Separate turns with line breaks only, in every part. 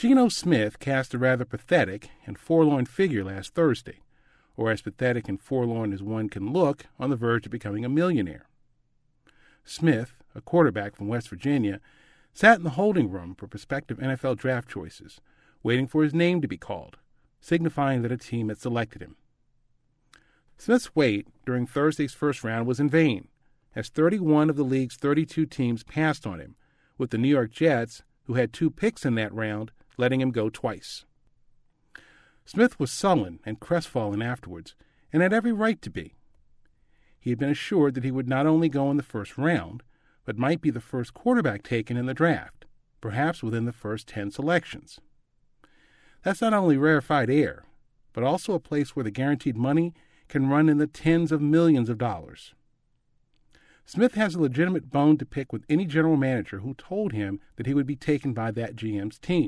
Geno Smith cast a rather pathetic and forlorn figure last Thursday, or as pathetic and forlorn as one can look on the verge of becoming a millionaire. Smith, a quarterback from West Virginia, sat in the holding room for prospective NFL draft choices, waiting for his name to be called, signifying that a team had selected him. Smith's wait during Thursday's first round was in vain, as 31 of the league's 32 teams passed on him, with the New York Jets, who had 2 picks in that round, letting him go twice. Smith was sullen and crestfallen afterwards, and had every right to be. He had been assured that he would not only go in the first round, but might be the first quarterback taken in the draft, perhaps within the first 10 selections. That's not only rarefied air, but also a place where the guaranteed money can run in the tens of millions of dollars. Smith has a legitimate bone to pick with any general manager who told him that he would be taken by that GM's team.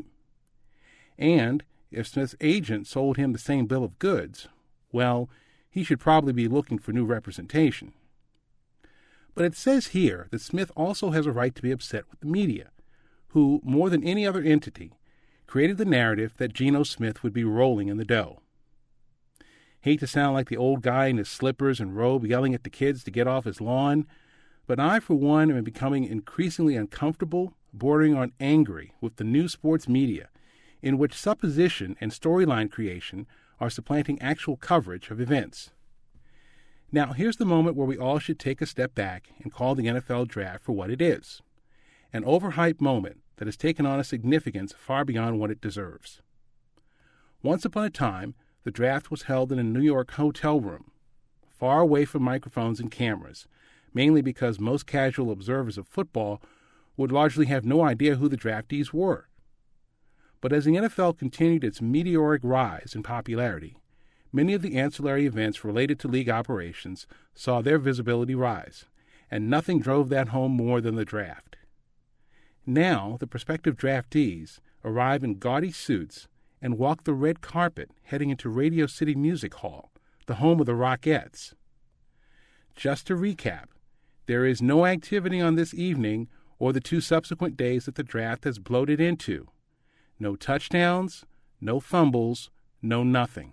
And if Smith's agent sold him the same bill of goods, well, he should probably be looking for new representation. But it says here that Smith also has a right to be upset with the media, who, more than any other entity, created the narrative that Geno Smith would be rolling in the dough. Hate to sound like the old guy in his slippers and robe yelling at the kids to get off his lawn, but I, for one, am becoming increasingly uncomfortable, bordering on angry with the new sports media, in which supposition and storyline creation are supplanting actual coverage of events. Now, here's the moment where we all should take a step back and call the NFL draft for what it is, an overhyped moment that has taken on a significance far beyond what it deserves. Once upon a time, the draft was held in a New York hotel room, far away from microphones and cameras, mainly because most casual observers of football would largely have no idea who the draftees were. But as the NFL continued its meteoric rise in popularity, many of the ancillary events related to league operations saw their visibility rise, and nothing drove that home more than the draft. Now, the prospective draftees arrive in gaudy suits and walk the red carpet heading into Radio City Music Hall, the home of the Rockettes. Just to recap, there is no activity on this evening or the 2 subsequent days that the draft has bloated into. No touchdowns, no fumbles, no nothing.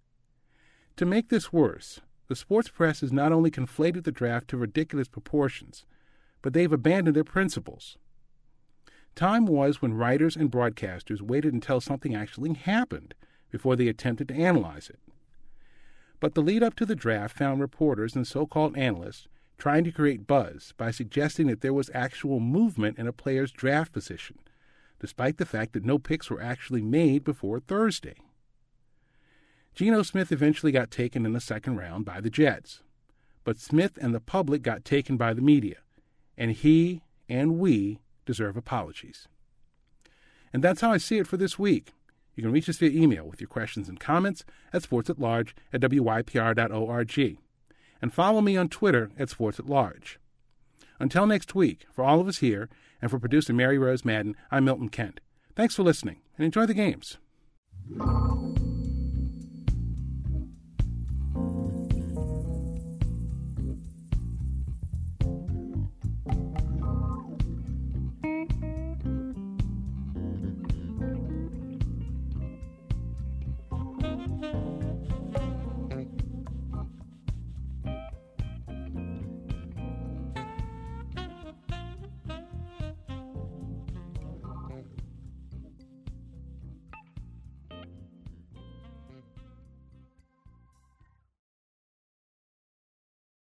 To make this worse, the sports press has not only conflated the draft to ridiculous proportions, but they've abandoned their principles. Time was when writers and broadcasters waited until something actually happened before they attempted to analyze it. But the lead-up to the draft found reporters and so-called analysts trying to create buzz by suggesting that there was actual movement in a player's draft position, despite the fact that no picks were actually made before Thursday. Geno Smith eventually got taken in the second round by the Jets, but Smith and the public got taken by the media, and he and we deserve apologies. And that's how I see it for this week. You can reach us via email with your questions and comments at sportsatlarge@wypr.org, and follow me on Twitter at sportsatlarge. Until next week, for all of us here, and for producer Mary Rose Madden, I'm Milton Kent. Thanks for listening, and enjoy the games.